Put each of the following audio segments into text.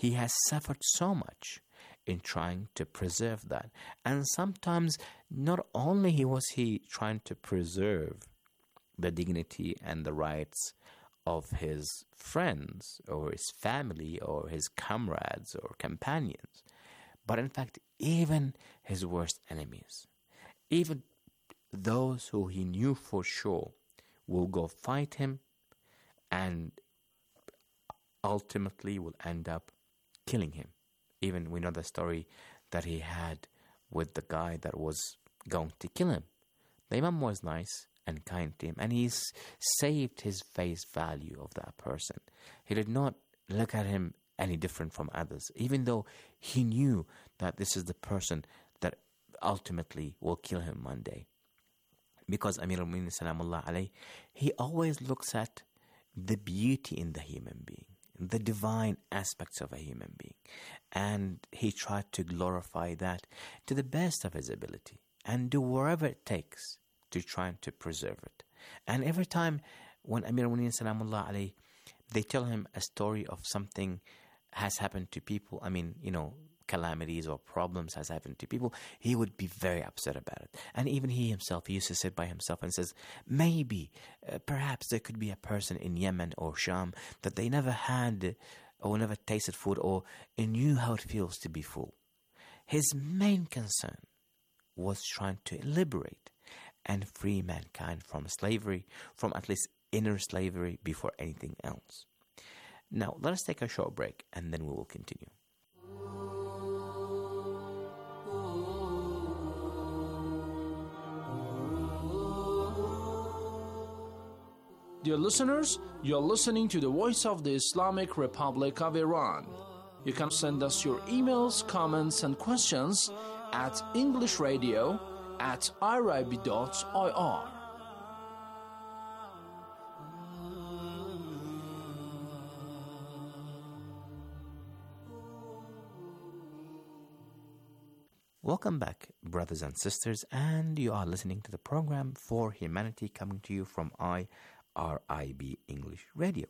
he has suffered so much in trying to preserve that. And sometimes not only was he trying to preserve the dignity and the rights of his friends or his family or his comrades or companions, but in fact even his worst enemies, even those who he knew for sure will go fight him and ultimately will end up killing him. Even we know the story that he had with the guy that was going to kill him. The Imam was nice and kind to him, and he saved his face value of that person. He did not look at him any different from others, even though he knew that this is the person that ultimately will kill him one day. Because Amir al-Mu'minin Salamullah alayhi, he always looks at the beauty in the human being, the divine aspects of a human being. And he tried to glorify that to the best of his ability and do whatever it takes to try to preserve it. And every time when Amir al-Mu'minin Salamullah alayhi, they tell him a story of something has happened to people, calamities or problems has happened to people, he would be very upset about it. And even he himself, he used to sit by himself and says, maybe, perhaps there could be a person in Yemen or Sham that they never had or never tasted food or knew how it feels to be full. His main concern was trying to liberate and free mankind from slavery, from at least inner slavery before anything else. Now, let us take a short break and then we will continue. Dear listeners, you are listening to the Voice of the Islamic Republic of Iran. You can send us your emails, comments, and questions at englishradio@irib.ir. Welcome back, brothers and sisters, and you are listening to the program For Humanity, coming to you from IRIB English Radio.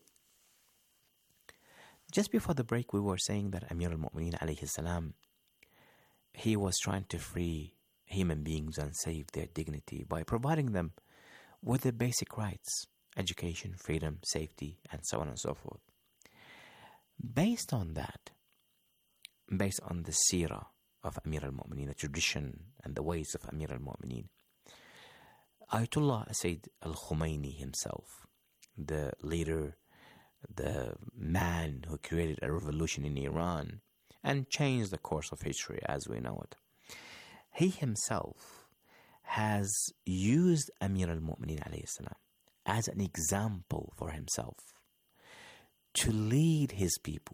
Just before the break, we were saying that Amir al-Mu'minin alayhi salam, he was trying to free human beings and save their dignity by providing them with the basic rights, education, freedom, safety, and so on and so forth. Based on that, based on the seerah of Amir al-Mu'minin, the tradition and the ways of Amir al-Mu'minin, Ayatollah Sayyid al-Khomeini himself, the leader, the man who created a revolution in Iran and changed the course of history as we know it, he himself has used Amir al-Mu'minin alayhi salam as an example for himself to lead his people,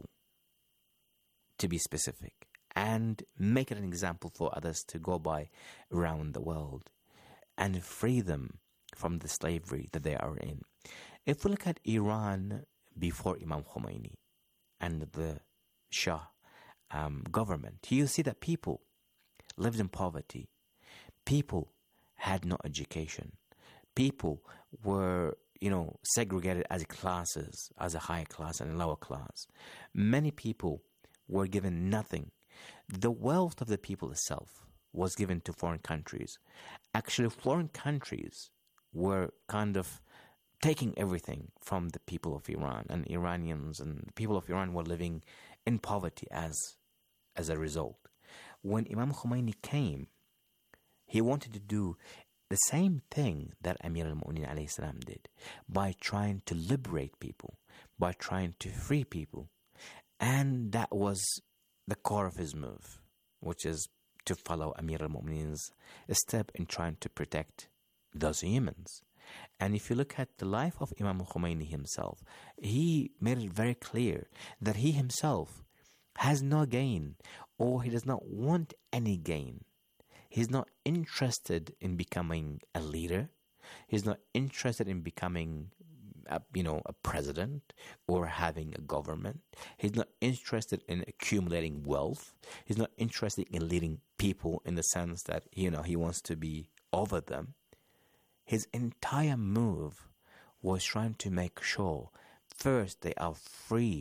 to be specific, and make it an example for others to go by around the world and free them from the slavery that they are in. If we look at Iran before Imam Khomeini and the Shah government, you'll see that people lived in poverty. People had no education. People were, segregated as classes, as a higher class and a lower class. Many people were given nothing. The wealth of the people itself was given to foreign countries. Actually, foreign countries were kind of taking everything from the people of Iran, and Iranians and the people of Iran were living in poverty as a result. When Imam Khomeini came, he wanted to do the same thing that Amir al-Mu'minin alayhi salam did, by trying to liberate people, by trying to free people. And that was the core of his move, which is to follow Amir al-Mu'minin's step in trying to protect those humans. And if you look at the life of Imam Khomeini himself, he made it very clear that he himself has no gain, or he does not want any gain. He's not interested in becoming a leader. He's not interested in becoming a president or having a government. He's not interested in accumulating wealth. He's not interested in leading people in the sense that, he wants to be over them. His entire move was trying to make sure, first, they are free,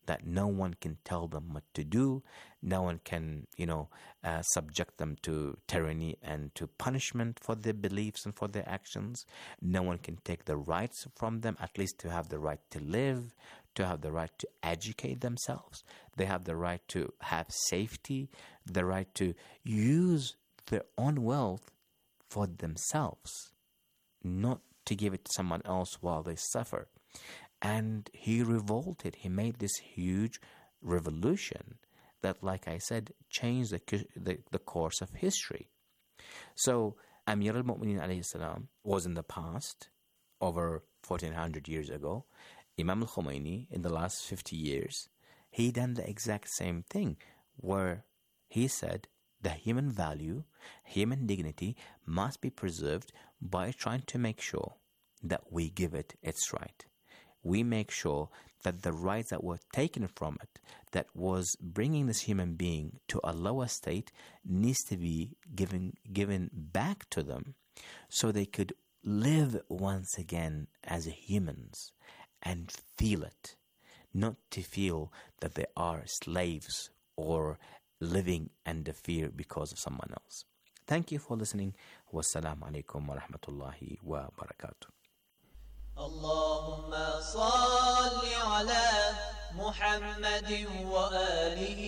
that no one can tell them what to do. No one can, subject them to tyranny and to punishment for their beliefs and for their actions. No one can take the rights from them, at least to have the right to live, to have the right to educate themselves. They have the right to have safety, the right to use their own wealth for themselves, not to give it to someone else while they suffer. And he revolted. He made this huge revolution that, like I said, changed the course of history. So Amir al-Mu'minin alayhi salam was in the past, over 1400 years ago. Imam al-Khomeini, in the last 50 years, he done the exact same thing, where he said the human value, human dignity must be preserved by trying to make sure that we give it its right. We make sure that the rights that were taken from it, that was bringing this human being to a lower state, needs to be given back to them so they could live once again as humans and feel it, not to feel that they are slaves or living under fear because of someone else. Thank you for listening. Wassalamu alaikum wa rahmatullahi wa barakatuh. اللهم صل على محمد وآله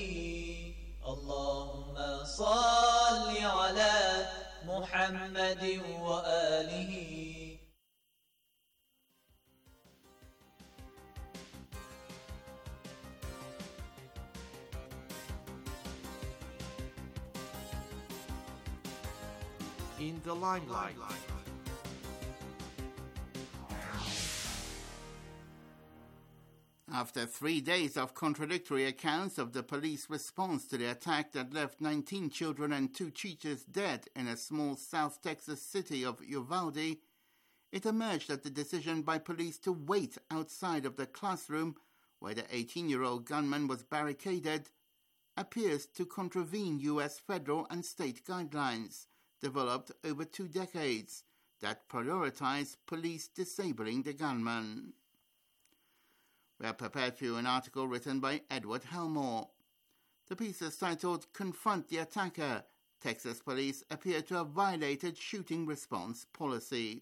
اللهم صل على محمد وآله. In the limelight. After 3 days of contradictory accounts of the police response to the attack that left 19 children and 2 teachers dead in a small South Texas city of Uvalde, it emerged that the decision by police to wait outside of the classroom where the 18-year-old gunman was barricaded appears to contravene U.S. federal and state guidelines developed over 2 decades that prioritize police disabling the gunman. We are prepared for you an article written by Edward Helmore. The piece is titled "Confront the Attacker. Texas Police Appear to Have Violated Shooting Response Policy."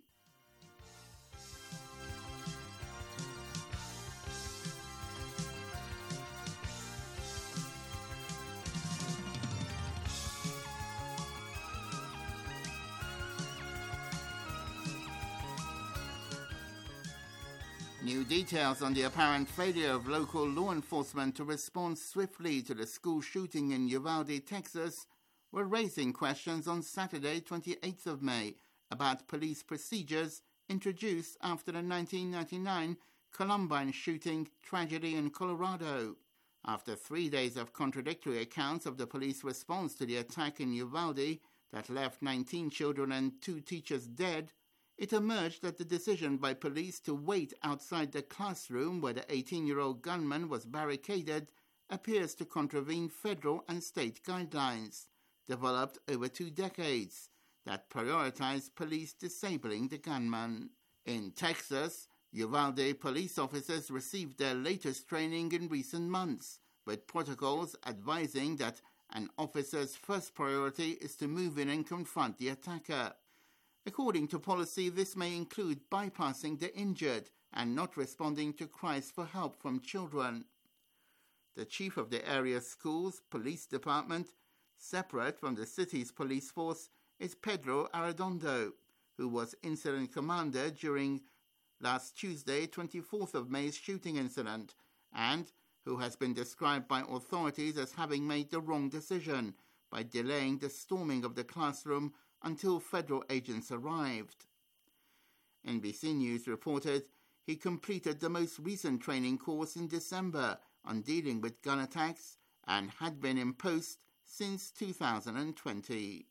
New details on the apparent failure of local law enforcement to respond swiftly to the school shooting in Uvalde, Texas, were raising questions on Saturday, 28th of May, about police procedures introduced after the 1999 Columbine shooting tragedy in Colorado. After 3 days of contradictory accounts of the police response to the attack in Uvalde that left 19 children and 2 teachers dead, it emerged that the decision by police to wait outside the classroom where the 18-year-old gunman was barricaded appears to contravene federal and state guidelines, developed over 2 decades, that prioritize police disabling the gunman. In Texas, Uvalde police officers received their latest training in recent months, with protocols advising that an officer's first priority is to move in and confront the attacker. According to policy, this may include bypassing the injured and not responding to cries for help from children. The chief of the area school's police department, separate from the city's police force, is Pedro Arredondo, who was incident commander during last Tuesday, 24th of May's shooting incident, and who has been described by authorities as having made the wrong decision by delaying the storming of the classroom until federal agents arrived. NBC News reported he completed the most recent training course in December on dealing with gun attacks and had been in post since 2020.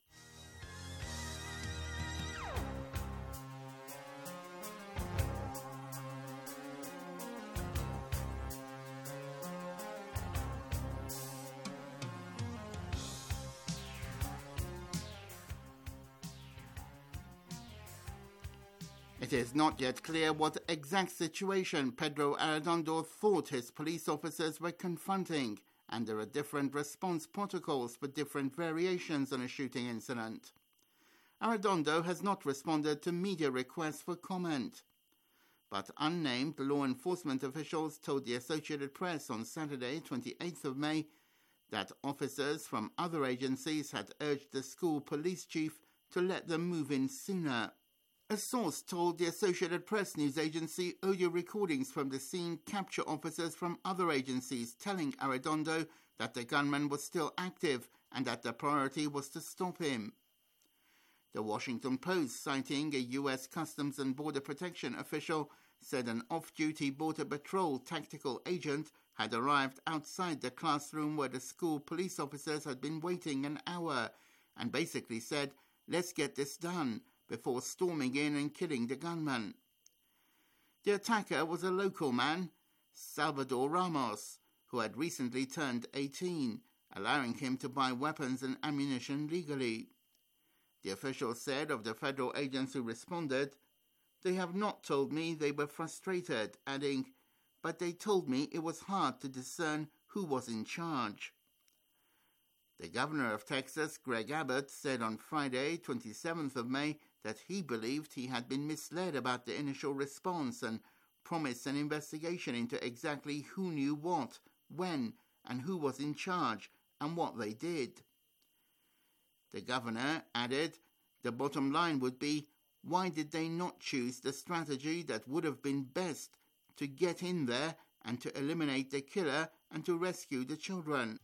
It is not yet clear what exact situation Pedro Arredondo thought his police officers were confronting, and there are different response protocols for different variations on a shooting incident. Arredondo has not responded to media requests for comment, but unnamed law enforcement officials told the Associated Press on Saturday, 28th of May, that officers from other agencies had urged the school police chief to let them move in sooner. A source told the Associated Press news agency audio recordings from the scene capture officers from other agencies telling Arredondo that the gunman was still active and that the priority was to stop him. The Washington Post, citing a U.S. Customs and Border Protection official, said an off-duty Border Patrol tactical agent had arrived outside the classroom where the school police officers had been waiting an hour and basically said, "Let's get this done," before storming in and killing the gunman. The attacker was a local man, Salvador Ramos, who had recently turned 18, allowing him to buy weapons and ammunition legally. The official said of the federal agents who responded, "They have not told me they were frustrated," adding, "but they told me it was hard to discern who was in charge." The governor of Texas, Greg Abbott, said on Friday, 27th of May, that he believed he had been misled about the initial response and promised an investigation into exactly who knew what, when, and who was in charge, and what they did. The governor added, the bottom line would be, why did they not choose the strategy that would have been best to get in there and to eliminate the killer and to rescue the children?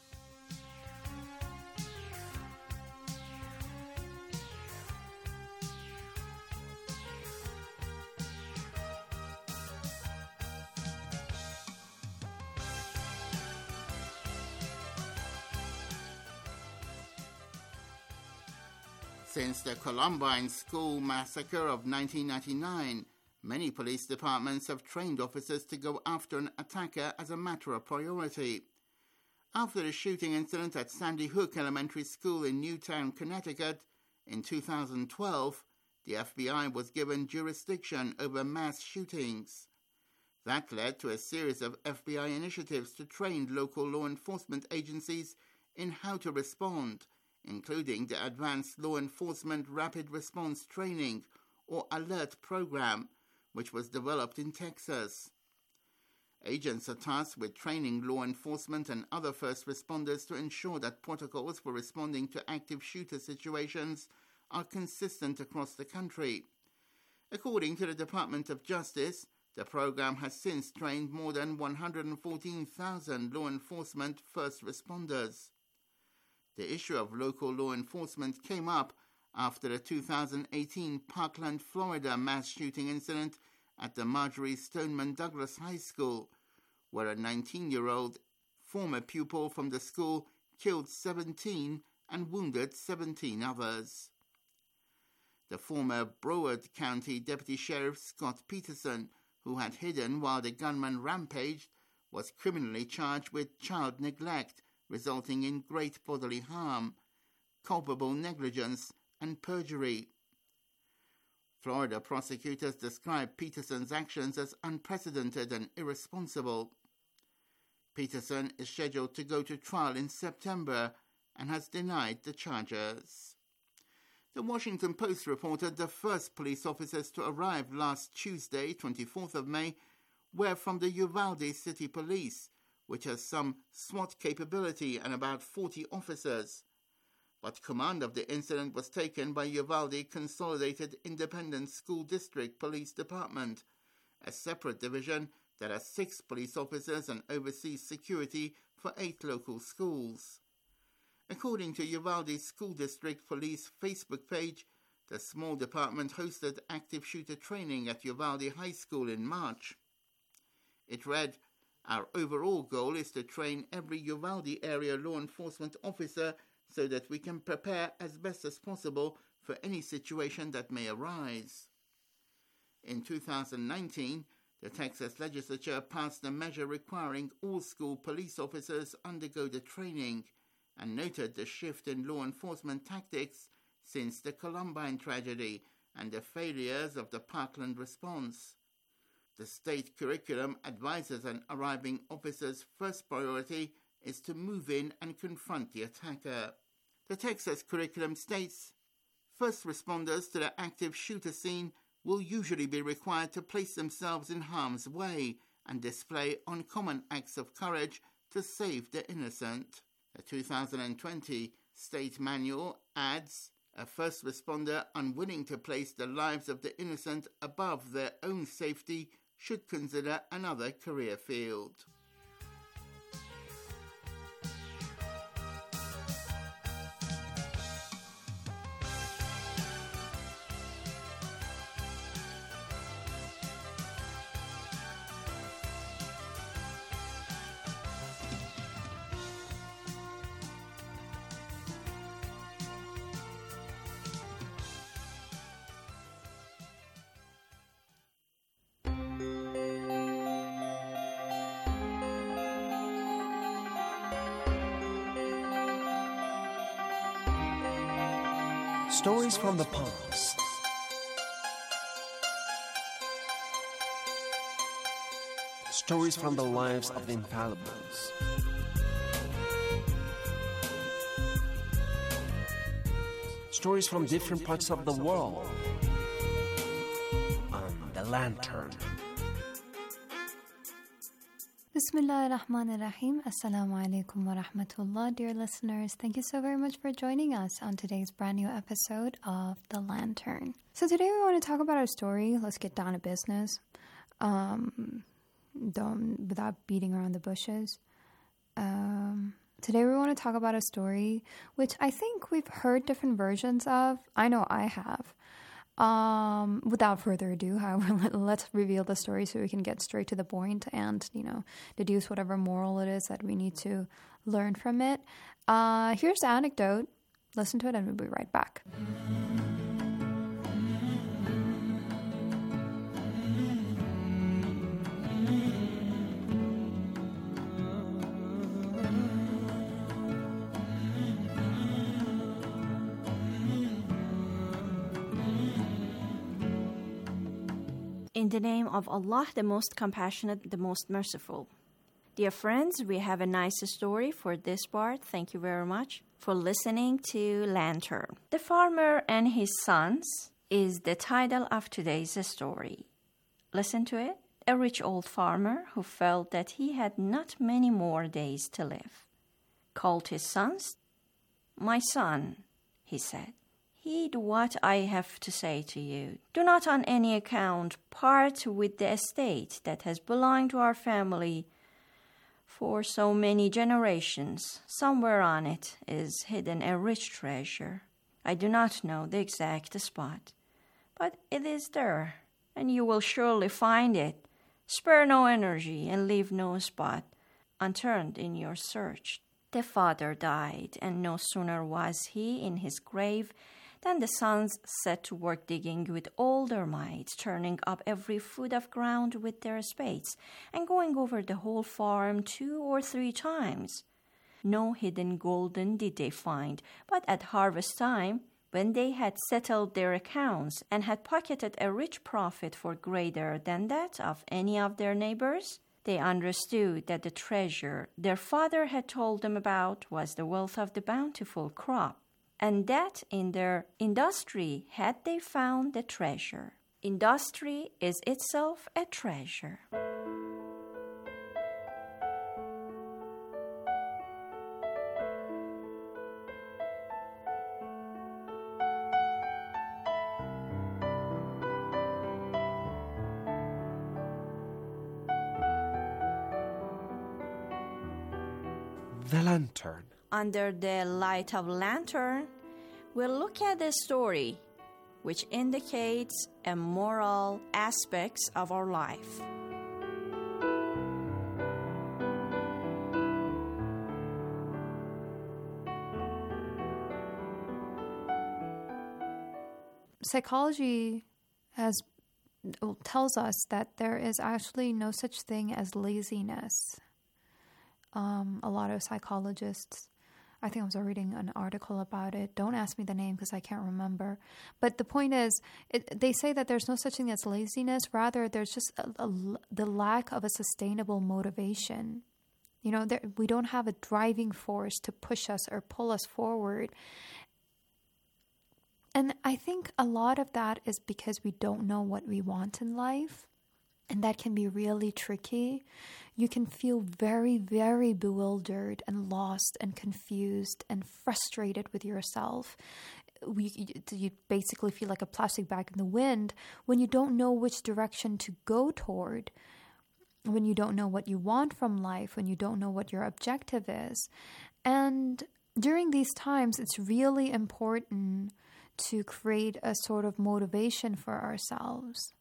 Since the Columbine School massacre of 1999, many police departments have trained officers to go after an attacker as a matter of priority. After the shooting incident at Sandy Hook Elementary School in Newtown, Connecticut, in 2012, the FBI was given jurisdiction over mass shootings. That led to a series of FBI initiatives to train local law enforcement agencies in how to respond, including the Advanced Law Enforcement Rapid Response Training, or ALERT program, which was developed in Texas. Agents are tasked with training law enforcement and other first responders to ensure that protocols for responding to active shooter situations are consistent across the country. According to the Department of Justice, the program has since trained more than 114,000 law enforcement first responders. The issue of local law enforcement came up after the 2018 Parkland, Florida mass shooting incident at the Marjorie Stoneman Douglas High School, where a 19-year-old former pupil from the school killed 17 and wounded 17 others. The former Broward County Deputy Sheriff Scott Peterson, who had hidden while the gunman rampaged, was criminally charged with child neglect, resulting in great bodily harm, culpable negligence, and perjury. Florida prosecutors described Peterson's actions as unprecedented and irresponsible. Peterson is scheduled to go to trial in September and has denied the charges. The Washington Post reported the first police officers to arrive last Tuesday, 24th of May, were from the Uvalde City Police, which has some SWAT capability and about 40 officers. But command of the incident was taken by Uvalde Consolidated Independent School District Police Department, a separate division that has 6 police officers and oversees security for 8 local schools. According to Uvalde School District Police Facebook page, the small department hosted active shooter training at Uvalde High School in March. It read, "Our overall goal is to train every Uvalde area law enforcement officer so that we can prepare as best as possible for any situation that may arise." In 2019, the Texas legislature passed a measure requiring all school police officers undergo the training and noted the shift in law enforcement tactics since the Columbine tragedy and the failures of the Parkland response. The state curriculum advises an arriving officer's first priority is to move in and confront the attacker. The Texas curriculum states, first responders to the active shooter scene will usually be required to place themselves in harm's way and display uncommon acts of courage to save the innocent. The 2020 state manual adds, a first responder unwilling to place the lives of the innocent above their own safety should consider another career field. Stories from the past. Stories from the lives of the infallibles. Stories from different parts of the world. On The Lantern. Bismillah ar-Rahman ar-Rahim. Assalamu alaikum wa rahmatullah. Dear listeners, thank you so very much for joining us on today's brand new episode of The Lantern. So today we want to talk about our story. Let's get down to business. Without beating around the bushes. Today we want to talk about a story which I think we've heard different versions of. I know I have. Without further ado, however, let's reveal the story so we can get straight to the point and, deduce whatever moral it is that we need to learn from it. Here's the anecdote. Listen to it and we'll be right back. In the name of Allah, the most compassionate, the most merciful. Dear friends, we have a nice story for this part. Thank you very much for listening to Lantern. The Farmer and His Sons is the title of today's story. Listen to it. A rich old farmer who felt that he had not many more days to live called his sons. "My son," he said, "heed what I have to say to you. Do not on any account part with the estate that has belonged to our family for so many generations. Somewhere on it is hidden a rich treasure. I do not know the exact spot, but it is there, and you will surely find it. Spare no energy and leave no spot unturned in your search." The father died, and no sooner was he in his grave than the sons set to work digging with all their might, turning up every foot of ground with their spades, and going over the whole farm 2 or 3 times. No hidden golden did they find, but at harvest time, when they had settled their accounts and had pocketed a rich profit for greater than that of any of their neighbors, they understood that the treasure their father had told them about was the wealth of the bountiful crop, and that in their industry had they found the treasure. Industry is itself a treasure. The Lantern. Under the light of Lantern, we'll look at a story which indicates a moral aspects of our life. Psychology tells us that there is actually no such thing as laziness. A lot of psychologists I think I was reading an article about it. Don't ask me the name because I can't remember. But the point is, they say that there's no such thing as laziness. Rather, there's just the lack of a sustainable motivation. We don't have a driving force to push us or pull us forward. And I think a lot of that is because we don't know what we want in life. And that can be really tricky. You can feel very, very bewildered and lost and confused and frustrated with yourself. You basically feel like a plastic bag in the wind when you don't know which direction to go toward, when you don't know what you want from life, when you don't know what your objective is. And during these times, it's really important to create a sort of motivation for ourselves.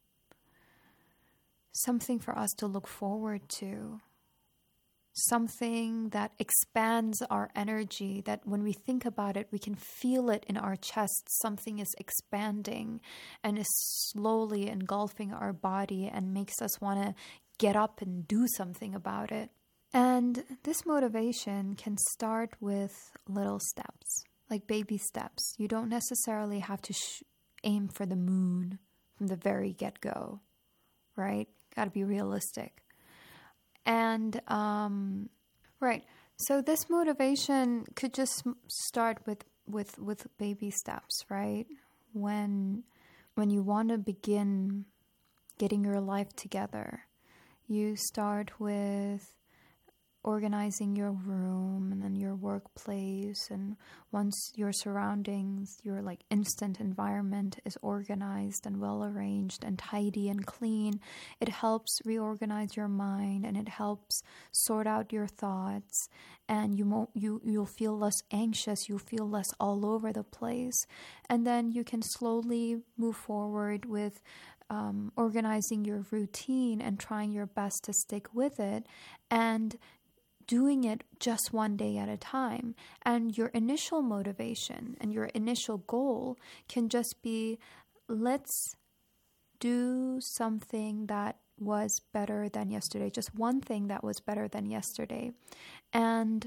Something for us to look forward to. Something that expands our energy, that when we think about it, we can feel it in our chest. Something is expanding and is slowly engulfing our body and makes us want to get up and do something about it. And this motivation can start with little steps, like baby steps. You don't necessarily have to aim for the moon from the very get-go, right? Got to be realistic. And, right. So this motivation could just start with baby steps, right? When you want to begin getting your life together, you start with organizing your room and then your workplace, and once your surroundings, your like instant environment is organized and well arranged and tidy and clean, it helps reorganize your mind and it helps sort out your thoughts, and you'll feel less anxious, you'll feel less all over the place, and then you can slowly move forward with organizing your routine and trying your best to stick with it, and doing it just one day at a time. And your initial motivation and your initial goal can just be, let's do something that was better than yesterday, just one thing that was better than yesterday. And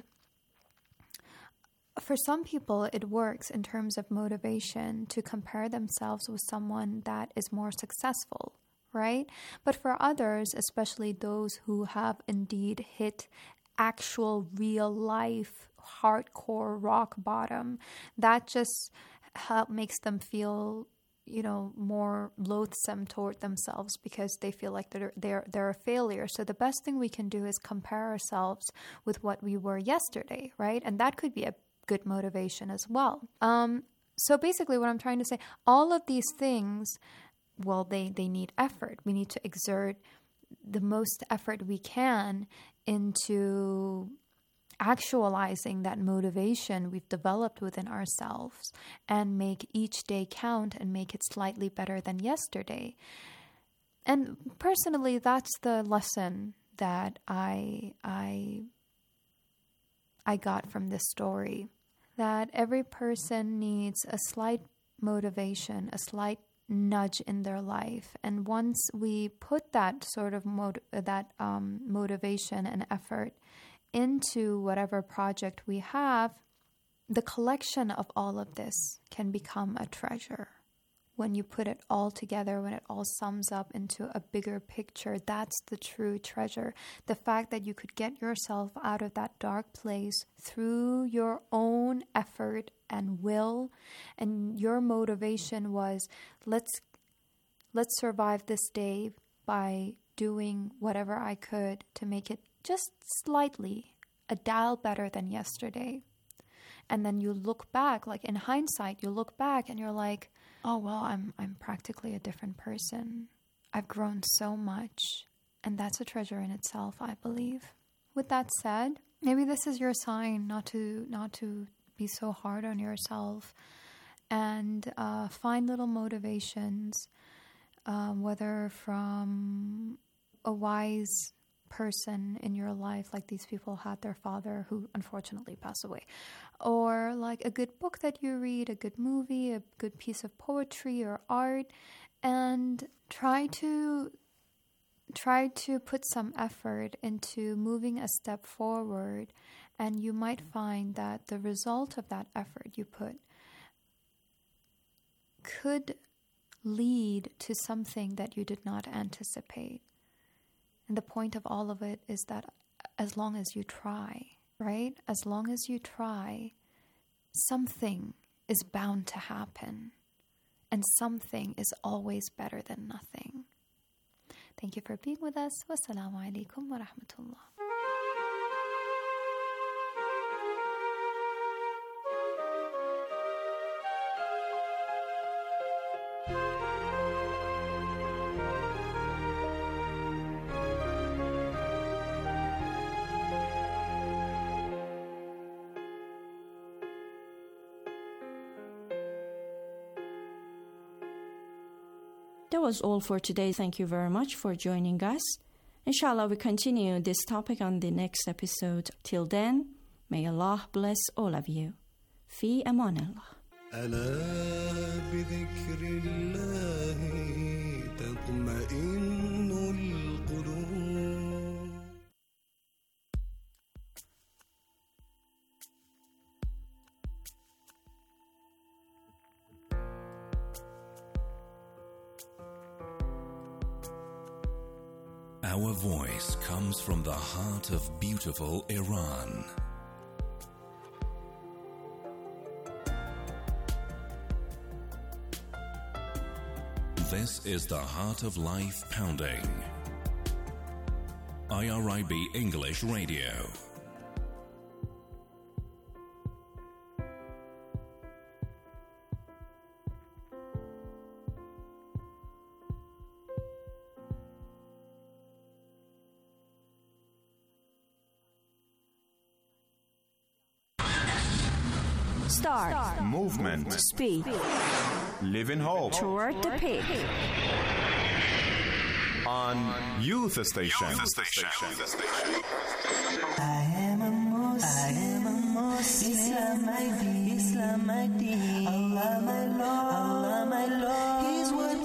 for some people, it works in terms of motivation to compare themselves with someone that is more successful, right? But for others, especially those who have indeed hit actual real life hardcore rock bottom, that just makes them feel more loathsome toward themselves because they feel like they're a failure. So the best thing we can do is compare ourselves with what we were yesterday, right? And that could be a good motivation as well. So basically what I'm trying to say, all of these things, well, they need effort. We need to exert the most effort we can into actualizing that motivation we've developed within ourselves and make each day count and make it slightly better than yesterday. And personally, that's the lesson that I got from this story, that every person needs a slight motivation, a slight nudge in their life, and once we put that sort of motivation and effort into whatever project we have, the collection of all of this can become a treasure. When you put it all together, when it all sums up into a bigger picture, that's the true treasure. The fact that you could get yourself out of that dark place through your own effort and will, and your motivation was, let's survive this day by doing whatever I could to make it just slightly a dial better than yesterday. And then you look back, like in hindsight, you look back and you're like, oh, well, I'm practically a different person. I've grown so much. And that's a treasure in itself, I believe. With that said, maybe this is your sign not to be so hard on yourself, and find little motivations, whether from a wise person in your life, like these people had their father who unfortunately passed away, or like a good book that you read, a good movie, a good piece of poetry or art, and try to put some effort into moving a step forward And you might find that the result of that effort you put could lead to something that you did not anticipate. And the point of all of it is that as long as you try, right? As long as you try, something is bound to happen. And something is always better than nothing. Thank you for being with us. Wassalamu alaikum wa rahmatullah. That was all for today. Thank you very much for joining us. Inshallah, we continue this topic on the next episode. Till then, may Allah bless all of you. Fi aman Allah. ألا بذكر الله تطمئن القلوب. Our voice comes from the heart of beautiful Iran. This is the Heart of Life Pounding. IRIB English Radio. Start. Movement. Speed. Live in hope. Toward the peak. On Youth Station. I am a Muslim. Islam my deen. Allah my Lord. His word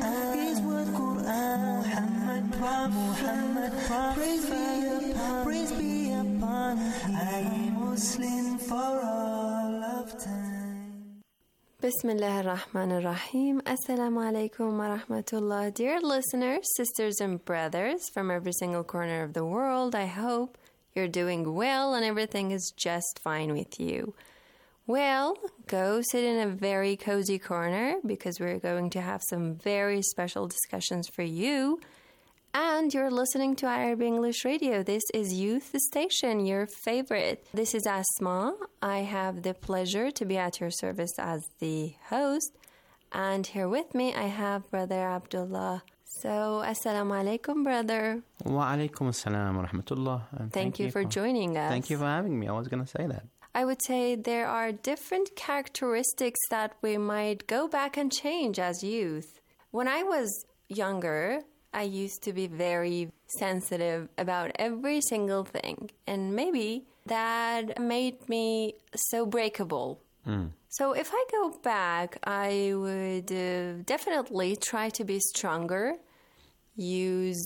Quran. Muhammad Prophet. Praise be upon him. I am Muslim for all of time. Bismillah ar-Rahman ar-Rahim. Assalamu alaikum wa rahmatullah. Dear listeners, sisters and brothers from every single corner of the world, I hope you're doing well and everything is just fine with you. Well, go sit in a very cozy corner because we're going to have some very special discussions for you. And you're listening to IRIB English Radio. This is Youth Station, your favorite. This is Asma. I have the pleasure to be at your service as the host. And here with me, I have Brother Abdullah. So, Assalamu alaikum, brother. Wa alaikum assalam wa rahmatullah. Thank you for joining us. Thank you for having me. I was going to say that. I would say there are different characteristics that we might go back and change as youth. When I was younger, I used to be very sensitive about every single thing. And maybe that made me so breakable. So if I go back, I would definitely try to be stronger, use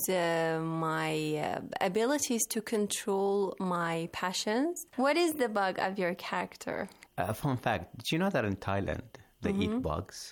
my abilities to control my passions. What is the bug of your character? Fun fact, did you know that in Thailand, they eat bugs?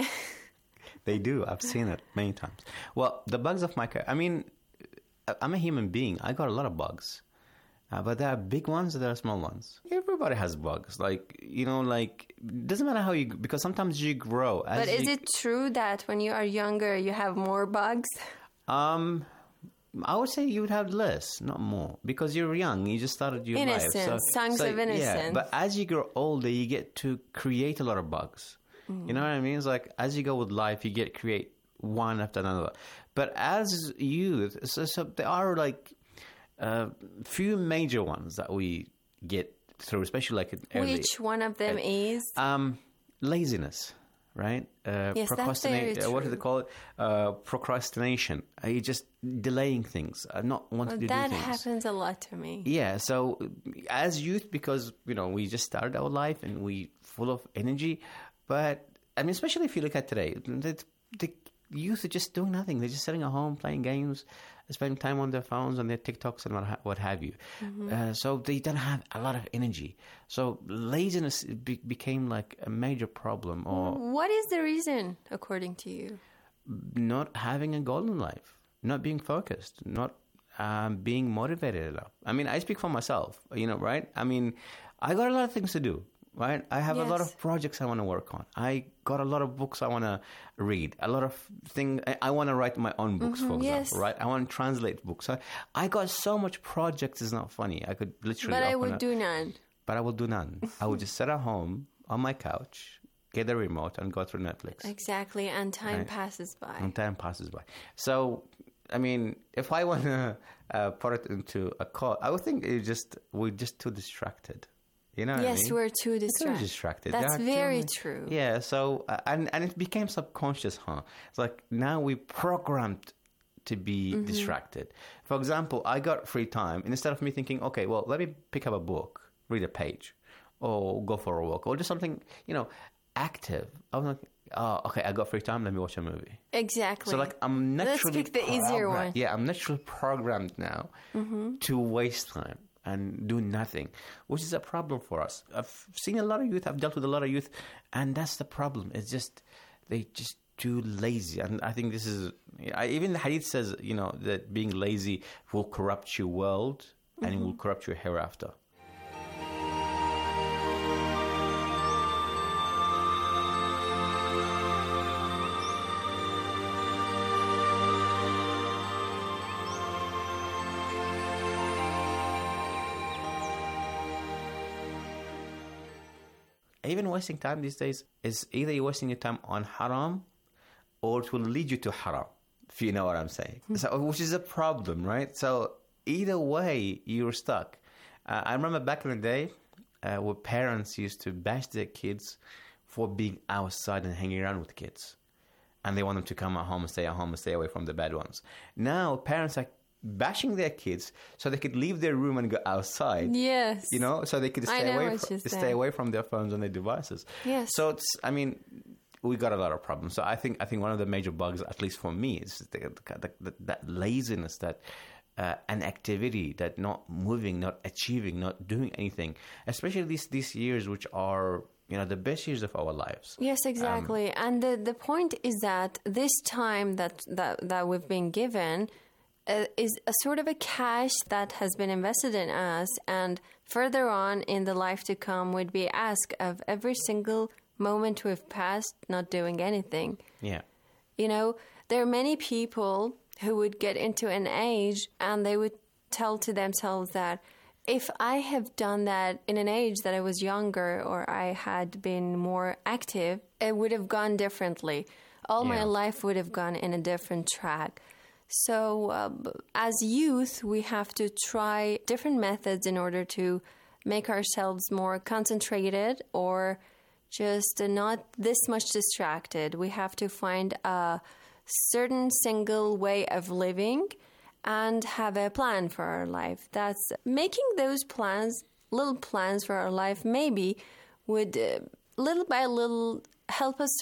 They do. I've seen it many times. Well, the bugs of my character, I mean, I'm a human being. I got a lot of bugs. But there are big ones and there are small ones. Everybody has bugs. Doesn't matter how you, because sometimes you grow. But is it true that when you are younger, you have more bugs? I would say you would have less, not more. Because you're young, you just started your life. Innocence, songs of innocence. Yeah, but as you grow older, you get to create a lot of bugs. You know what I mean? It's like as you go with life, you create one after another. But as youth, so there are like few major ones that we get through, especially like early. Which one of them is? Laziness, right? Yes, that's very true. What do they call it? Procrastination. You're just delaying things, not wanting to do things. That happens a lot to me. Yeah, so as youth, because, we just started our life and we full of energy. But, I mean, especially if you look at today, the youth are just doing nothing. They're just sitting at home playing games. spending time on their phones and their TikToks and what have you. So they don't have a lot of energy. So laziness became like a major problem. Or what is the reason, according to you? Not having a goal in life, not being focused, not being motivated enough. I mean, I speak for myself, right? I mean, I got a lot of things to do. Right, I have a lot of projects I want to work on. I got a lot of books I want to read. A lot of things I want to write my own books, for example. Right, I want to translate books. I got so much projects. It's not funny. I could literally. But I would do none. But I will do none. I would just sit at home on my couch, get the remote, and go through Netflix. Exactly, and time passes by. And time passes by. So, I mean, if I want to put it into a call, I would think we're just too distracted. You know what I mean? We're too distracted. That's very true. Yeah, so, and it became subconscious, It's like now we're programmed to be distracted. For example, I got free time. Instead of me thinking, okay, well, let me pick up a book, read a page, or go for a walk, or do something, active. I was like, oh, okay, I got free time, let me watch a movie. Exactly. So, like, I'm naturally Let's pick the easier one. Yeah, I'm naturally programmed now to waste time and do nothing, which is a problem for us. I've seen a lot of youth, I've dealt with a lot of youth, and that's the problem. It's just, they just too lazy. And I think this is, even the hadith says, that being lazy will corrupt your world and it will corrupt your hereafter. Even wasting time these days is either you're wasting your time on haram or it will lead you to haram, if you know what I'm saying. So, which is a problem, right? So either way, you're stuck. I remember back in the day where parents used to bash their kids for being outside and hanging around with kids. And they want them to come at home and stay away from the bad ones. Now parents are bashing their kids so they could leave their room and go outside. Yes. So they could stay away from their phones and their devices. Yes. So it's, we got a lot of problems. So I think one of the major bugs, at least for me, is that laziness, that an activity, that not moving, not achieving, not doing anything, especially these years which are the best years of our lives. Yes, exactly. And the point is that this time that we've been given is a sort of a cash that has been invested in us, and further on in the life to come would be asked of every single moment we've passed not doing anything. Yeah. There are many people who would get into an age and they would tell to themselves that if I have done that in an age that I was younger or I had been more active, it would have gone differently. My life would have gone in a different track. So as youth, we have to try different methods in order to make ourselves more concentrated or just not this much distracted. We have to find a certain single way of living and have a plan for our life. That's making those plans, little plans for our life, maybe would little by little help us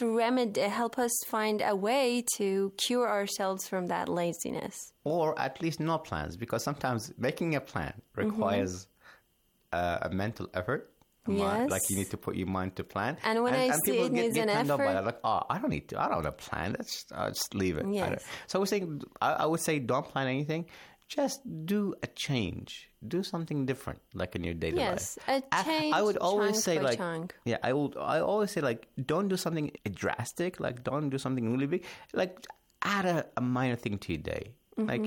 find a way to cure ourselves from that laziness. Or at least no plans, because sometimes making a plan requires a mental effort. Yes. Like you need to put your mind to plan. And when I see it needs an effort, by that, like, I don't want to plan. I'll just leave it. Yes. So I would say don't plan anything. Just do a change. Do something different, like in your daily life. Yes, a change. I would always say, like, chunk. Yeah, I always say, like, don't do something drastic. Like, don't do something really big. Like, add a minor thing to your day. Like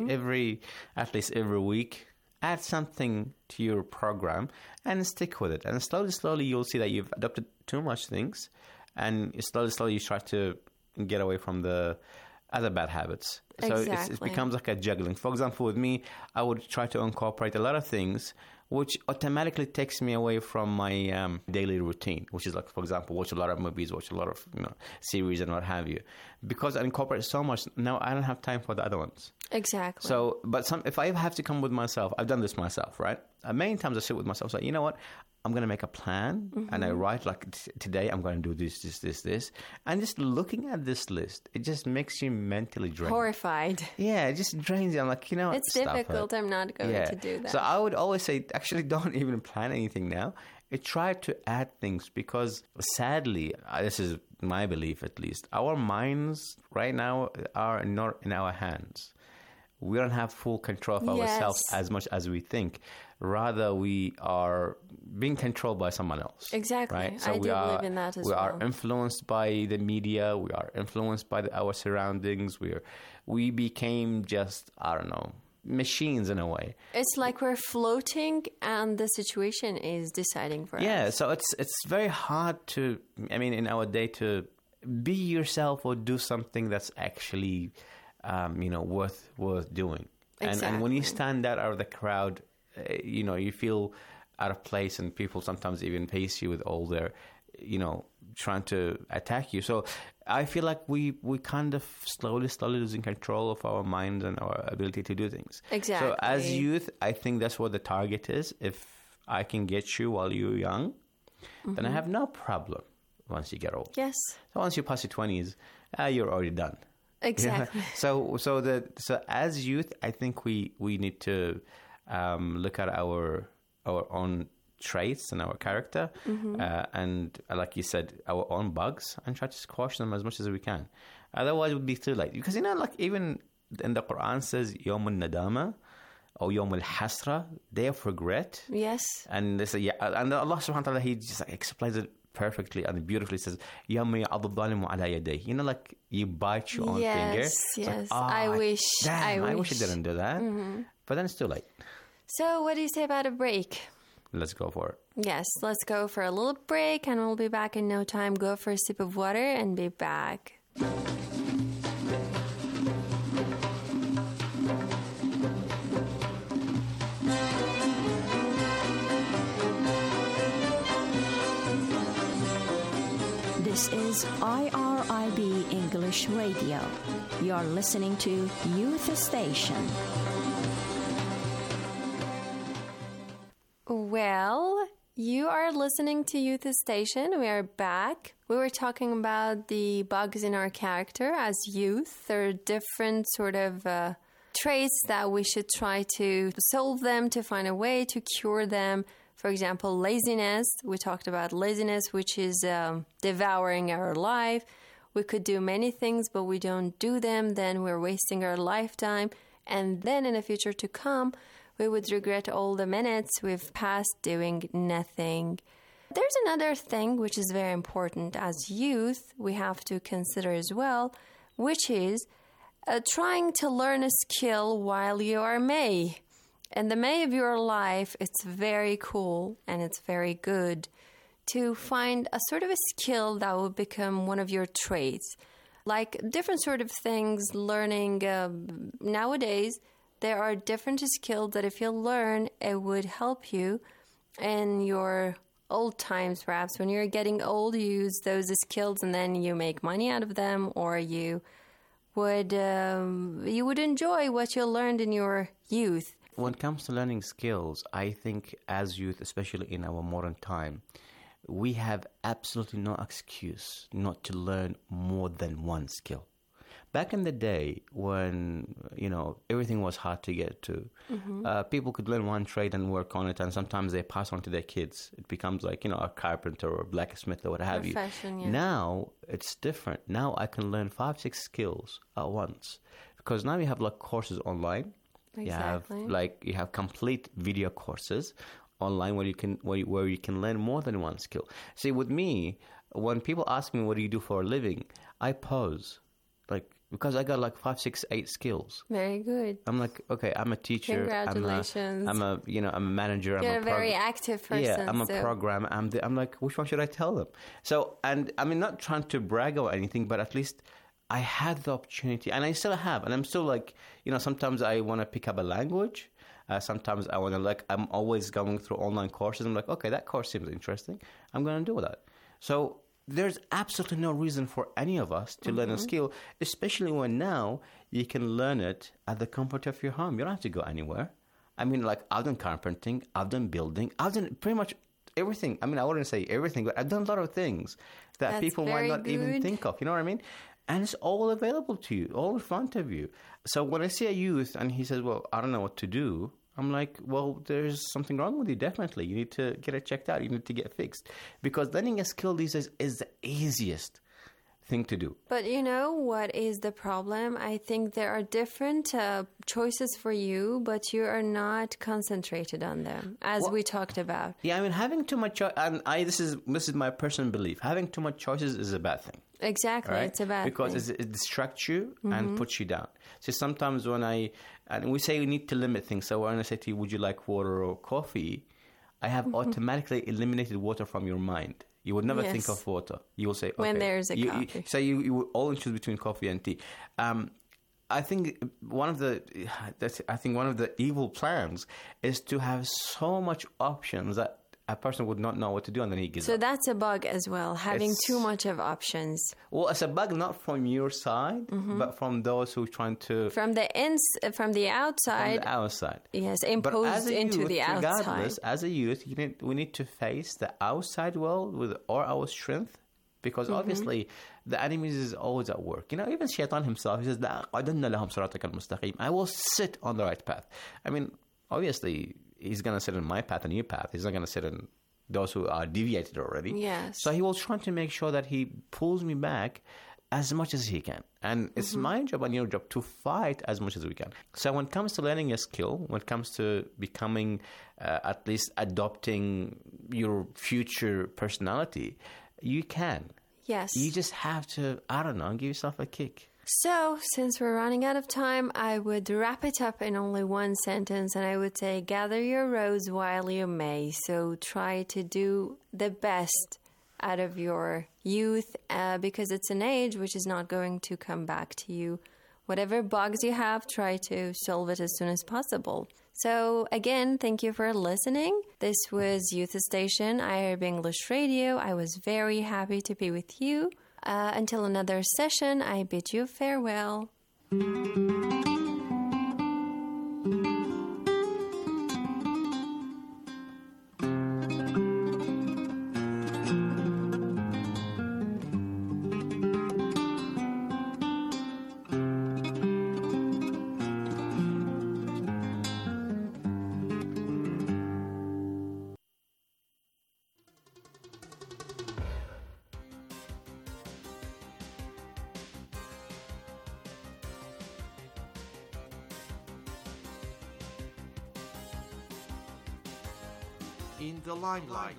at least every week, add something to your program and stick with it. And slowly, you'll see that you've adopted too much things, and slowly, you try to get away from the other bad habits. So it becomes like a juggling. For example, with me, I would try to incorporate a lot of things which automatically takes me away from my daily routine, which is like, for example, watch a lot of movies, watch a lot of series and what have you. Because I incorporate so much, now I don't have time for the other ones. Exactly. So, but if I have to come with myself, I've done this myself, right? many times I sit with myself, like, you know what? I'm going to make a plan, and I write, like, today I'm going to do this. And just looking at this list, it just makes you mentally drained. Horrified. Yeah, it just drains you. I'm like, you know, it's difficult. I'm not going to do that. So I would always say, actually, don't even plan anything now. Try to add things, because sadly, this is my belief at least, our minds right now are not in our hands. We don't have full control of ourselves as much as we think. Rather, we are being controlled by someone else. Exactly. Right? So I do believe in that as well. We are influenced by the media. We are influenced by our surroundings. We became just, I don't know, machines in a way. It's like we're floating and the situation is deciding for us. Yeah, so it's very hard to, in our day, to be yourself or do something that's actually, worth doing. Exactly. And when you stand out of the crowd, you feel out of place, and people sometimes even pace you with all their, trying to attack you. So I feel like we kind of slowly losing control of our minds and our ability to do things. Exactly. So as youth, I think that's what the target is. If I can get you while you're young, then I have no problem once you get old. Yes. So once you pass your 20s, you're already done. Exactly. So as youth, I think we need to look at our own traits and our character, and like you said, our own bugs, and try to squash them as much as we can. Otherwise, it would be too late. Because like even in the Quran says Yawm al-Nadama or Yawm al-Hasra, day of regret. Yes. And they say, and Allah subhanahu wa ta'ala, He just explains it perfectly and beautifully. Says يَوْمَ يَعَضُ الظَّالِمُ عَلَى يَدَيْهِ. Like you bite your own finger. Yes. Like, I wish I wish I didn't do that. But then it's too late. So what do you say about a break? Let's go for it. Yes, let's go for a little break, and we'll be back in no time. Go for a sip of water and be back. This is IRIB English Radio. You're listening to Youth Station. Well, you are listening to Youth Station. We are back. We were talking about the bugs in our character as youth. There are different sort of traits that we should try to solve them, to find a way to cure them. For example, laziness. We talked about laziness, which is devouring our life. We could do many things, but we don't do them. Then we're wasting our lifetime. And then in the future to come, we would regret all the minutes we've passed doing nothing. There's another thing which is very important as youth we have to consider as well, which is trying to learn a skill while you are May. In the May of your life, it's very cool and it's very good to find a sort of a skill that will become one of your traits. Like different sort of things, learning nowadays, there are different skills that if you learn, it would help you in your old times, perhaps. When you're getting old, you use those skills and then you make money out of them, or you would enjoy what you learned in your youth. When it comes to learning skills, I think as youth, especially in our modern time, we have absolutely no excuse not to learn more than one skill. Back in the day when, everything was hard to get to, people could learn one trade and work on it, and sometimes they pass on to their kids. It becomes like, a carpenter or a blacksmith or what have you. Yeah. Now, it's different. Now I can learn 5-6 skills at once. Because now you have like courses online. Exactly. You have complete video courses online where you can learn more than one skill. See, with me, when people ask me what do you do for a living, I pause. Because I got 5, 6, 8 skills. Very good. I'm like, okay, I'm a teacher. Congratulations. I'm a manager. You're a very active person. Yeah, I'm a programmer. I'm like, which one should I tell them? So, and I'm not trying to brag or anything, but at least I had the opportunity, and I still have, and I'm still sometimes I want to pick up a language. Sometimes I want to I'm always going through online courses. I'm like, okay, that course seems interesting. I'm going to do that. So there's absolutely no reason for any of us to learn a skill, especially when now you can learn it at the comfort of your home. You don't have to go anywhere. I mean, like, I've done carpenting, I've done building, I've done pretty much everything. I mean, I wouldn't say everything, but I've done a lot of things that That's people might very not even good. think of. You know what I mean? And it's all available to you, all in front of you. So when I see a youth and he says, well, I don't know what to do, I'm like, well, there's something wrong with you, definitely. You need to get it checked out. You need to get fixed. Because learning a skill these days is the easiest thing to do. But you know what is the problem? I think there are different choices for you, but you are not concentrated on them, as we talked about. Yeah, I mean, having too much, and this is my personal belief. Having too much choices is a bad thing. Exactly, Right? it's a bad because thing. it distracts you and puts you down. So sometimes and we say we need to limit things. So when I say to you, would you like water or coffee? I have automatically eliminated water from your mind. You would never think of water. You will say, okay. When there's a coffee. So you will only choose between coffee and tea. I think one of the evil plans is to have so much options that a person would not know what to do, and then he gives So up. that's a bug as well, having It's- too much of options. Well, it's a bug not from your side, but from those who are trying to... From the outside, From the outside. yes, But imposed as a into youth, the outside. regardless, as a youth, we need to face the outside world with all our strength, because obviously the enemy is always at work. You know, even Shaitan himself, he says, لَأَقْعُدَنَّ لَهُمْ صِرَاطَكَ الْمُسْتَقِيمَ. I will sit on the right path. I mean, obviously, he's going to sit in my path and your path. He's not going to sit in those who are deviated already. Yes. So he will try to make sure that he pulls me back as much as he can. And it's my job and your job to fight as much as we can. So when it comes to learning a skill, when it comes to becoming, at least adopting your future personality, you can. Yes. You just have to, I don't know, give yourself a kick. So, since we're running out of time, I would wrap it up in only one sentence, and I would say, gather your rose while you may. So, try to do the best out of your youth, because it's an age which is not going to come back to you. Whatever bugs you have, try to solve it as soon as possible. So, again, thank you for listening. This was Youth Station, Arab English Radio. I was very happy to be with you. Until another session, I bid you farewell. In the limelight.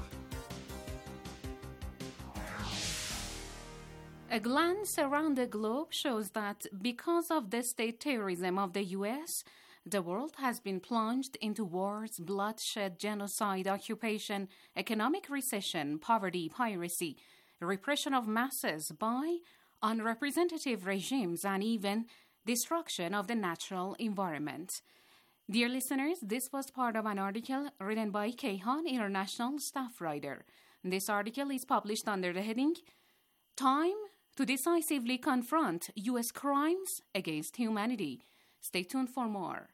A glance around the globe shows that because of the state terrorism of the U.S., the world has been plunged into wars, bloodshed, genocide, occupation, economic recession, poverty, piracy, repression of masses by unrepresentative regimes, and even destruction of the natural environment. Dear listeners, this was part of an article written by Kayhan, international staff writer. This article is published under the heading, Time to Decisively Confront U.S. Crimes Against Humanity. Stay tuned for more.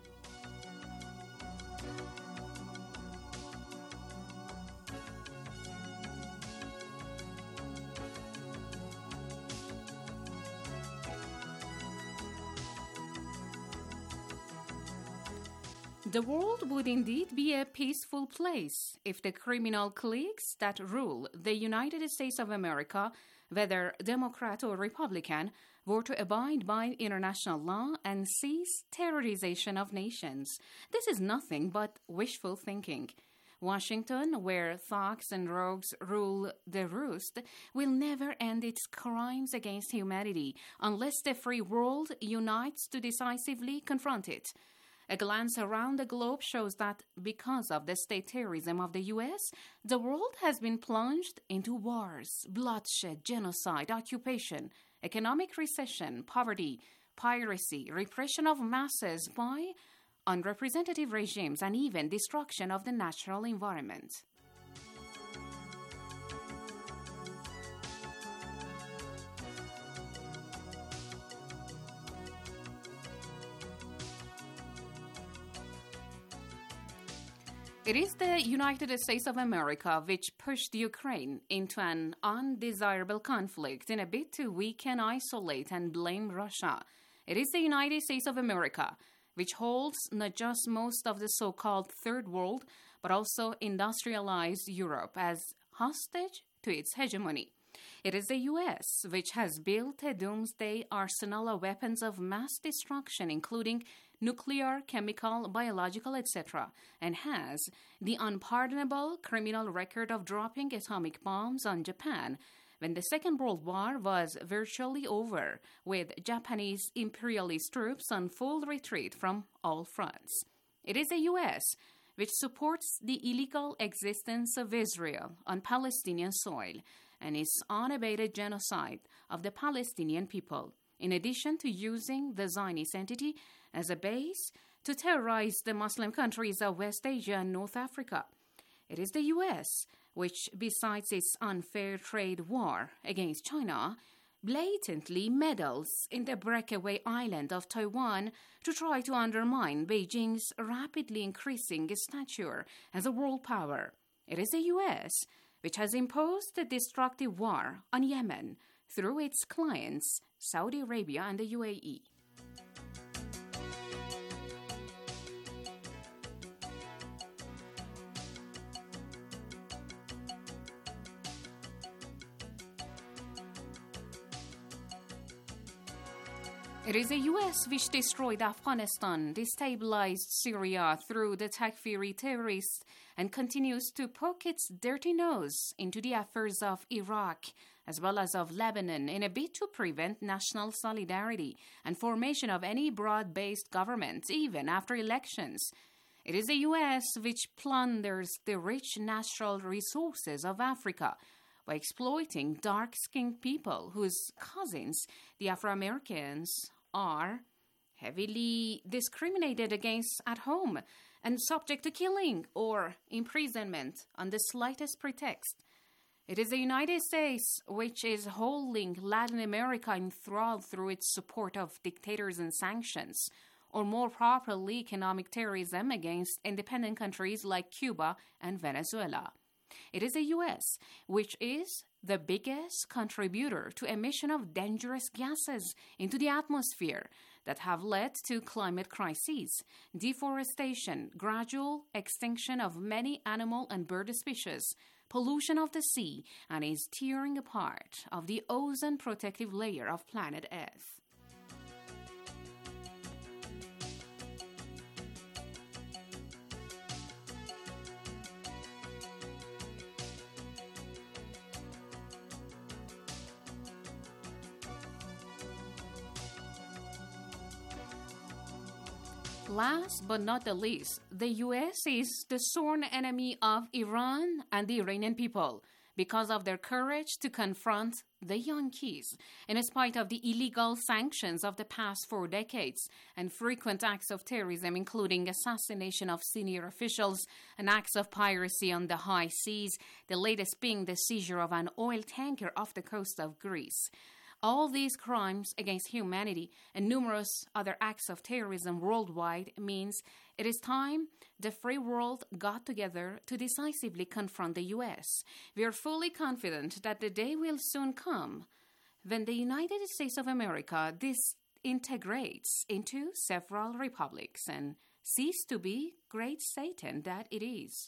The world would indeed be a peaceful place if the criminal cliques that rule the United States of America, whether Democrat or Republican, were to abide by international law and cease terrorization of nations. This is nothing but wishful thinking. Washington, where thugs and rogues rule the roost, will never end its crimes against humanity unless the free world unites to decisively confront it. A glance around the globe shows that because of the state terrorism of the U.S., the world has been plunged into wars, bloodshed, genocide, occupation, economic recession, poverty, piracy, repression of masses by unrepresentative regimes, and even destruction of the natural environment. It is the United States of America which pushed Ukraine into an undesirable conflict in a bid to weaken, isolate, and blame Russia. It is the United States of America which holds not just most of the so-called Third World, but also industrialized Europe as hostage to its hegemony. It is the U.S. which has built a doomsday arsenal of weapons of mass destruction, including nuclear, chemical, biological, etc., and has the unpardonable criminal record of dropping atomic bombs on Japan when the Second World War was virtually over, with Japanese imperialist troops on full retreat from all fronts. It is the U.S. which supports the illegal existence of Israel on Palestinian soil and its unabated genocide of the Palestinian people, in addition to using the Zionist entity as a base to terrorize the Muslim countries of West Asia and North Africa. It is the U.S. which, besides its unfair trade war against China, blatantly meddles in the breakaway island of Taiwan to try to undermine Beijing's rapidly increasing stature as a world power. It is the U.S. which has imposed a destructive war on Yemen through its clients, Saudi Arabia and the UAE. It is the U.S. which destroyed Afghanistan, destabilized Syria through the Takfiri terrorists, and continues to poke its dirty nose into the affairs of Iraq, as well as of Lebanon, in a bid to prevent national solidarity and formation of any broad-based government, even after elections. It is the U.S. which plunders the rich natural resources of Africa by exploiting dark-skinned people whose cousins, the Afro-Americans, are heavily discriminated against at home and subject to killing or imprisonment on the slightest pretext. It is the United States which is holding Latin America enthralled through its support of dictators and sanctions, or more properly, economic terrorism against independent countries like Cuba and Venezuela. It is the U.S. which is the biggest contributor to emission of dangerous gases into the atmosphere that have led to climate crises, deforestation, gradual extinction of many animal and bird species, pollution of the sea, and is tearing apart of the ozone protective layer of planet Earth. Last but not the least, the U.S. is the sworn enemy of Iran and the Iranian people because of their courage to confront the Yankees, in spite of the illegal sanctions of the past 4 decades and frequent acts of terrorism, including assassination of senior officials and acts of piracy on the high seas, the latest being the seizure of an oil tanker off the coast of Greece. All these crimes against humanity and numerous other acts of terrorism worldwide means it is time the free world got together to decisively confront the U.S. We are fully confident that the day will soon come when the United States of America disintegrates into several republics and cease to be great Satan that it is.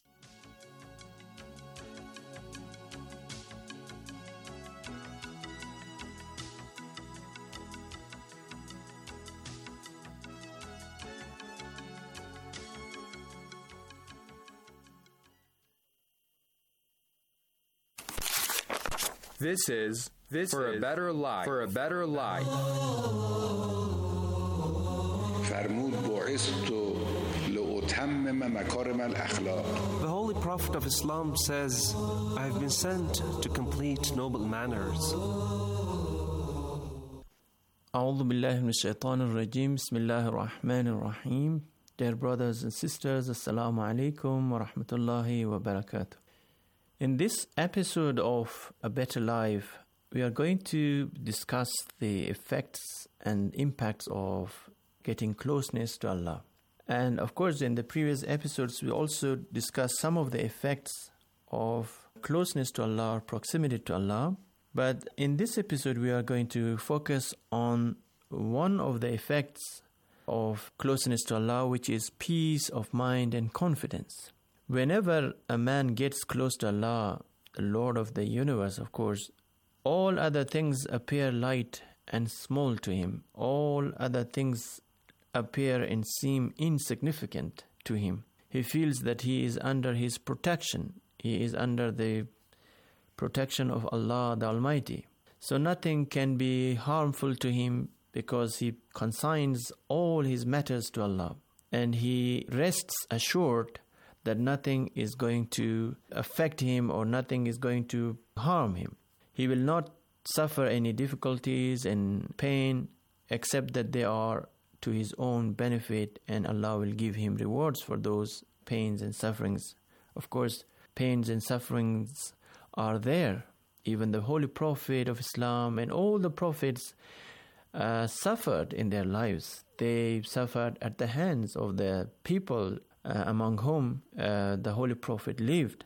This is For a Better Life. For a Better Life. The Holy Prophet of Islam says, I have been sent to complete noble manners. أعوذ بالله من الشيطان الرجيم بسم الله الرحمن الرحيم. Dear brothers and sisters, Assalamu alaikum wa rahmatullahi wa barakatuh. In this episode of A Better Life, we are going to discuss the effects and impacts of getting closeness to Allah. And of course, in the previous episodes, we also discussed some of the effects of closeness to Allah, proximity to Allah. But in this episode, we are going to focus on one of the effects of closeness to Allah, which is peace of mind and confidence. Whenever a man gets close to Allah, the Lord of the universe, of course, all other things appear light and small to him. All other things appear and seem insignificant to him. He feels that he is under his protection. He is under the protection of Allah the Almighty. So nothing can be harmful to him because he consigns all his matters to Allah. And he rests assured that nothing is going to affect him or nothing is going to harm him. He will not suffer any difficulties and pain except that they are to his own benefit, and Allah will give him rewards for those pains and sufferings. Of course, pains and sufferings are there. Even the Holy Prophet of Islam and all the prophets suffered in their lives. They suffered at the hands of the people among whom the Holy Prophet lived.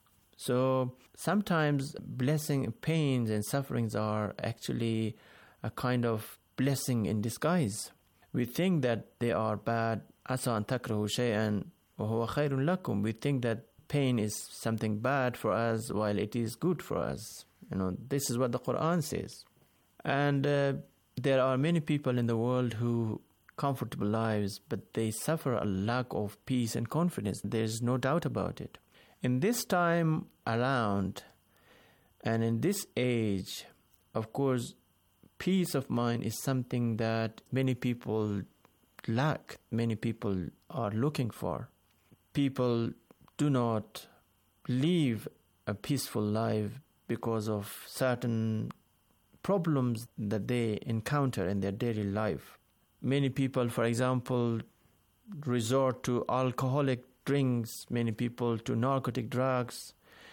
So sometimes blessing, pains and sufferings are actually a kind of blessing in disguise. We think that they are bad. Asa an takrahu shay'an wa huwa khayrun lakum. We think that pain is something bad for us while it is good for us. This is what the Quran says. And there are many people in the world who comfortable lives, but they suffer a lack of peace and confidence. There's no doubt about it. In this time around and in this age, of course, peace of mind is something that many people lack, many people are looking for. People do not live a peaceful life because of certain problems that they encounter in their daily life. Many people, for example, resort to alcoholic drinks, many people to narcotic drugs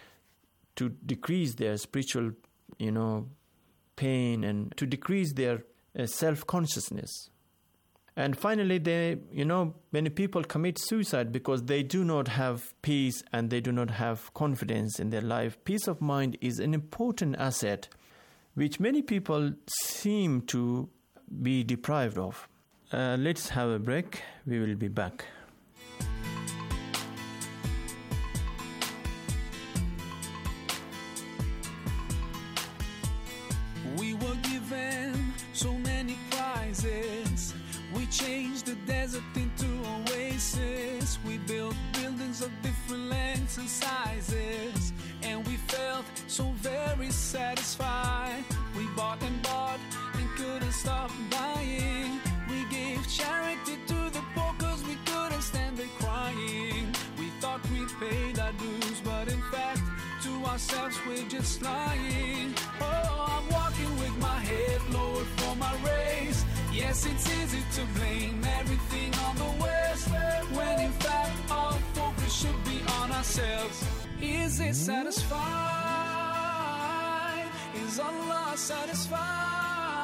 to decrease their spiritual, pain and to decrease their self-consciousness. And finally, many people commit suicide because they do not have peace and they do not have confidence in their life. Peace of mind is an important asset which many people seem to be deprived of. Let's have a break. We will be back. We were given so many prizes. We changed the desert into oasis. We built buildings of different lengths and sizes, and we felt so very satisfied. We bought and couldn't stop buying. We gave charity to the poor cause we couldn't stand the crying. We thought we paid our dues, but in fact to ourselves we're just lying. Oh, I'm walking with my head lowered for my race. Yes, it's easy to blame everything on the West, when in fact our focus should be on ourselves. Is it satisfied? Is Allah satisfied?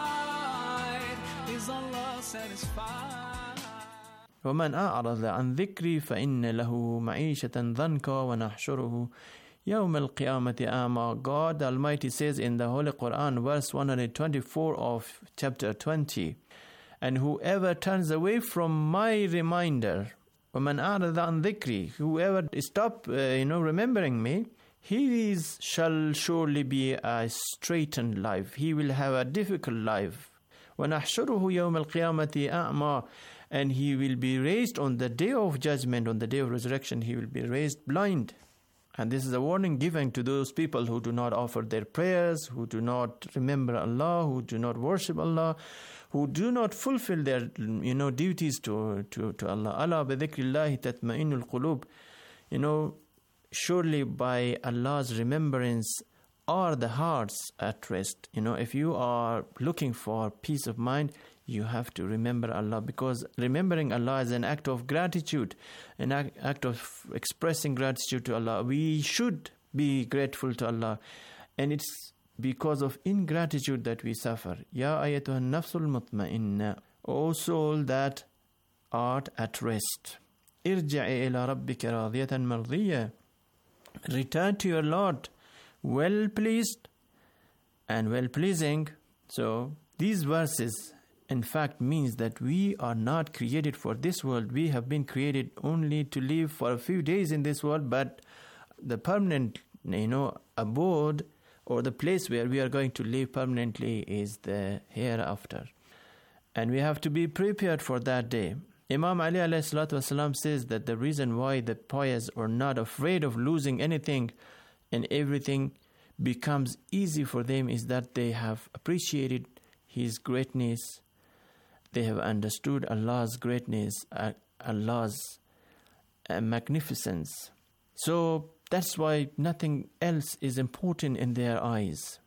Is Allah satisfied? ومن أعرض عن ذكري فإن له معيشة ضنكا ونحشره يوم القيامة أعمى. God Almighty says in the Holy Quran, verse 124 of chapter 20, and whoever turns away from my reminder, ومن أعرض عن ذكري, whoever stop remembering me, he shall surely be a straitened life. He will have a difficult life. وَنَحْشُرُهُ يَوْمَ الْقِيَامَةِ أَعْمَى, and he will be raised on the day of judgment, on the day of resurrection, he will be raised blind. And this is a warning given to those people who do not offer their prayers, who do not remember Allah, who do not worship Allah, who do not fulfill their duties to Allah. Allah بِذِكْرِ اللَّهِ تَطْمَئِنُّ الْقُلُوبِ. Surely by Allah's remembrance are the hearts at rest. If you are looking for peace of mind, you have to remember Allah, because remembering Allah is an act of gratitude, an act of expressing gratitude to Allah. We should be grateful to Allah, and it's because of ingratitude that we suffer. Ya ayatuha nafsul mutma'inna, O soul that art at rest. ارجعي إلى ربك راضية مرضية. Return to your Lord well pleased and well pleasing. So these verses in fact means that we are not created for this world. We have been created only to live for a few days in this world, but the permanent, abode or the place where we are going to live permanently is the hereafter. And we have to be prepared for that day. Imam Ali alayhi salatu wasalam says that the reason why the pious are not afraid of losing anything and everything becomes easy for them is that they have appreciated His greatness. They have understood Allah's greatness, Allah's magnificence. So that's why nothing else is important in their eyes.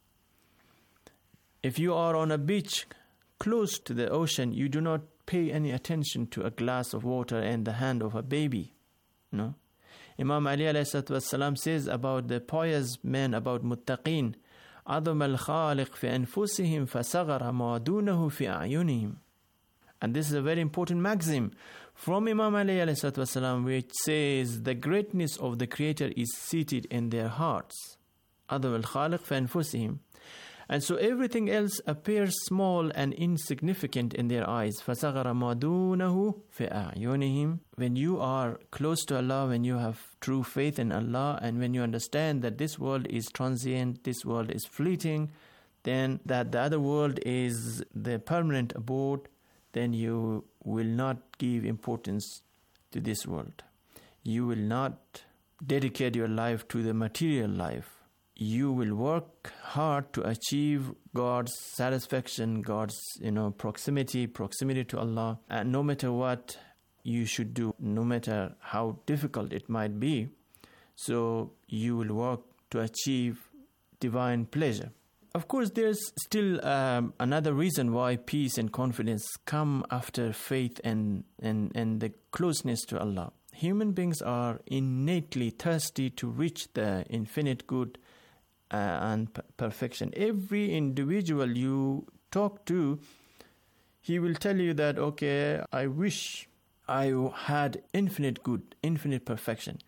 If you are on a beach close to the ocean, you do not pay any attention to a glass of water and the hand of a baby. No? Imam Ali ﷺ says about the pious men, about muttaqeen, عظم الخالق في أنفسهم فصغر ما دونه في أعينهم. And this is a very important maxim from Imam Ali ﷺ, which says the greatness of the Creator is seated in their hearts. عظم الخالق في أنفسهم. And so everything else appears small and insignificant in their eyes. فَصَغَرَ مَا دُونَهُ فِي أَعْيُنِهِمْ. When you are close to Allah, when you have true faith in Allah, and when you understand that this world is transient, this world is fleeting, then that the other world is the permanent abode, then you will not give importance to this world. You will not dedicate your life to the material life. You will work hard to achieve God's satisfaction, God's proximity to Allah. And no matter what you should do, no matter how difficult it might be, so you will work to achieve divine pleasure. Of course, there's still another reason why peace and confidence come after faith and the closeness to Allah. Human beings are innately thirsty to reach the infinite good and perfection. Every individual you talk to, he will tell you that, okay, I wish I had infinite good, infinite perfection.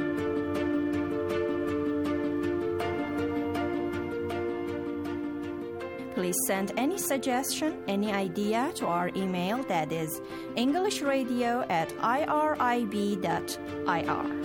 Please send any suggestion, any idea to our email, that is englishradio@irib.ir.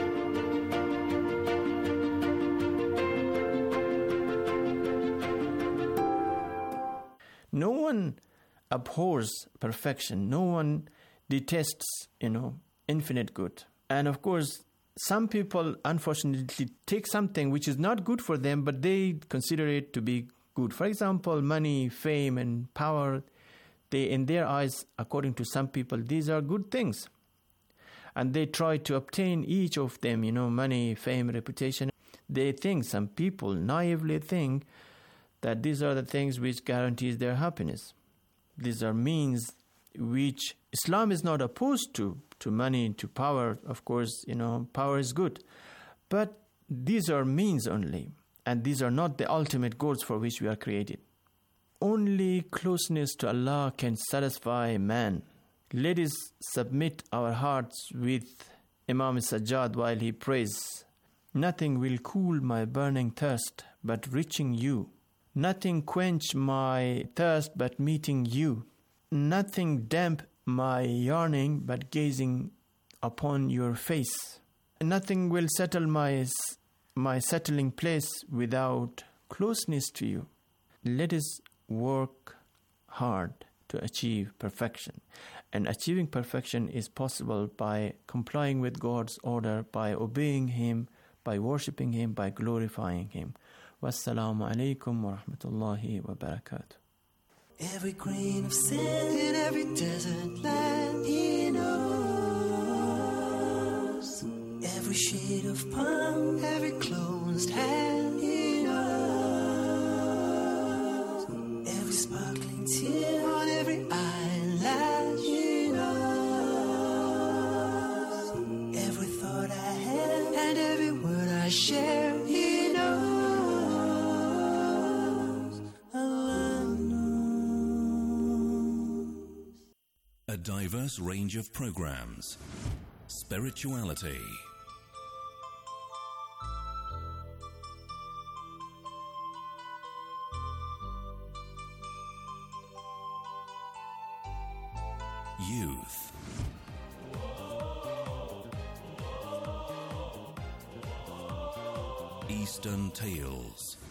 No one abhors perfection. No one detests, infinite good. And of course, some people unfortunately take something which is not good for them, but they consider it to be good. For example, money, fame, and power, in their eyes, according to some people, these are good things. And they try to obtain each of them, money, fame, reputation. Some people naively think that these are the things which guarantees their happiness. These are means which Islam is not opposed to money, to power. Of course, power is good. But these are means only. And these are not the ultimate goals for which we are created. Only closeness to Allah can satisfy man. Let us submit our hearts with Imam Sajjad while he prays. Nothing will cool my burning thirst but reaching you. Nothing quench my thirst but meeting you. Nothing damp my yearning but gazing upon your face. Nothing will settle my settling place without closeness to you. Let us work hard to achieve perfection. And achieving perfection is possible by complying with God's order, by obeying Him, by worshipping Him, by glorifying Him. Wassalamu alaikum wa rahmatullahi wa barakatuh. Every grain of sand in every desert land, He knows. Every shade of palm, every closed hand, He knows. Every sparkling tear on every eyelash, He knows. Every thought I have and every word I share, He knows. diverse range of programs. Spirituality, youth, Eastern Tales,